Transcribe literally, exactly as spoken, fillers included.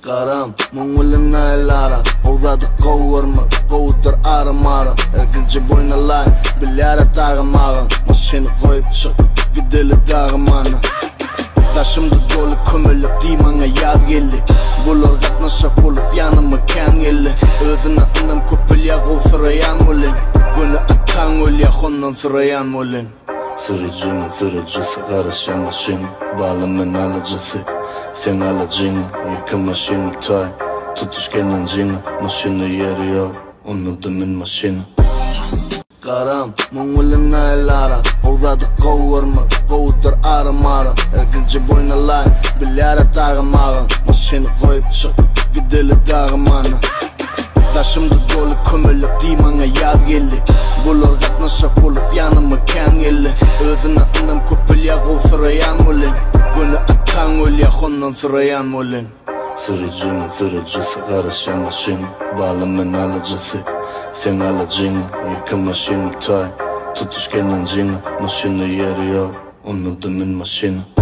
Karam, mungulun aylara Oğdadı qovurma, qovudur arım arım Erkinci boyna lay, bilyara tağım ağın Maşini koyup çık, gideli dağım ana Taşımda dolu kömürlük diymana yad geldi Bulur qatnaşaq bulup yanıma kan geldi Özüne anan köpül yağı sırayan mulin Bunu atan ol yaxondan sırayan mulin Sırıcının sırıcısı karışan maşini Bağlamın alıcısı sen alacağını Yıkı maşini tay Tutuşken ancını Maşini yeri yok Unutdumun maşini Karam, mungulun aylara Oğdadı qovurma, qovudur arım arım Erkinci boyna lay, bilyara tağım ağın Maşini koyup çık, gideli dağım ana Taşımda dolu kömürlük diymana yad geldi Bulur qatnaşaq bulup yanıma kan geldi Özüne anan köpül yağı sırayan mulin Bunu atan ol yaxondan sırayan mulin Sırıcının sırıcısı karışan maşini Bağlamın alıcısı sen alacağını Yıkı maşini tay Tutuşken ancını Maşini yeri yok Unutdumun maşini